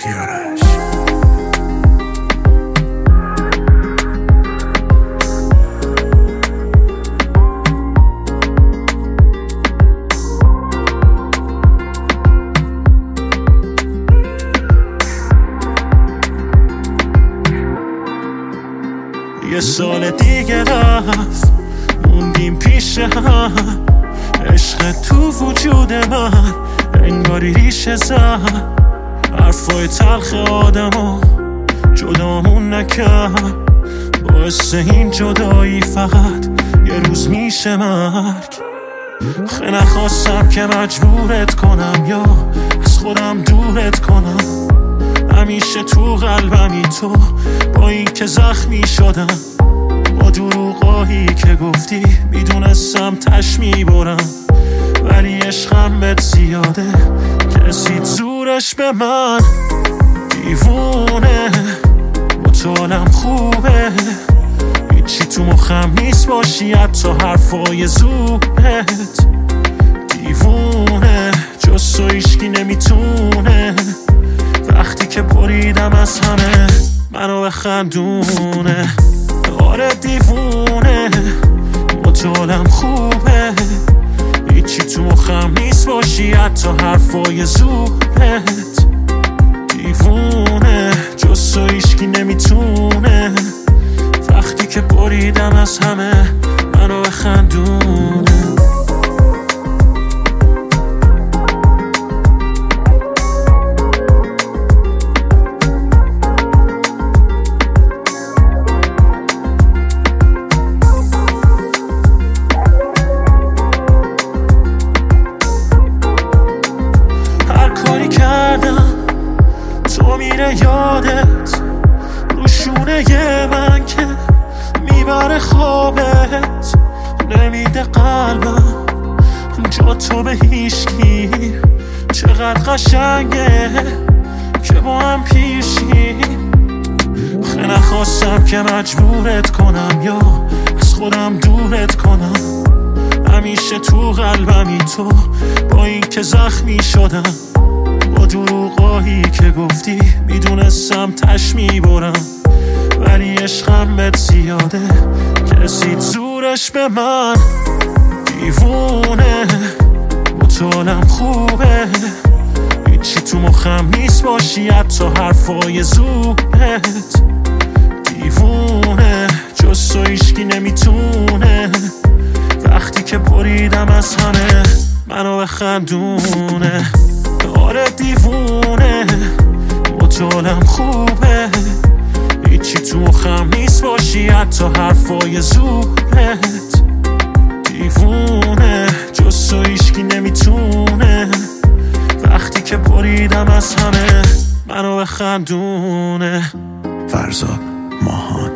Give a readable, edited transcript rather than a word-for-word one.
سیارش. یه سال دیگه رفت موندیم پیش هم، عشق تو وجود من انگاری ریشه زد، حرفای تلخ آدمو جدامون نکرد، باعث این جدایی فقط یه روز میشه مرگ. خیلی نخواستم که مجبورت کنم یا از خودم دورت کنم، همیشه تو قلبمی تو، با این که زخمی شدم، با دروغایی که گفتی میدونستم تش میبرم، ولی عشقم بهت زیاده کسید زورش به من. دیوونه مطالم خوبه، هیچی تو مخم نیست باشی حتی حرفای زورت. دیوونه جز تو هیچکی نمیتونه، وقتی که بریدم از همه منو بخندونه. آره دیوونه مطالم خوبه، هیچی تو مخم نیست باشی حتی حرفای زورت. دیوونه جز تو هیچکی نمیتونه، وقتی که بریدم از همه منو بخندونه. تو میره یادت روشونه من که میبره خوابت، نمیده قلبم جا تو به هیشکی. چقدر قشنگه که با هم پیشی. خیلی نخواستم که مجبورت کنم یا از خودم دورت کنم، همیشه تو قلبمی تو، با این که زخمی شدم، با دروغایی که گفتی میدونستم تش میبرم، ولی عشقم بهت زیاده کسید زورش به من. دیوونه مطالم خوبه، هیچی تو مخم نیست باشی حتی حرفای زورت. دیوونه جز تو هیچکی نمیتونه، وقتی که بریدم از همه منو بخندونه. آره دیوونه مطالم خوبه، هیچی تو مخم نیست باشی حتی حرفای زورت. دیوونه جز تو هیچکی نمیتونه، وقتی که بریدم از همه منو بخندونه. فرزاد ماهان.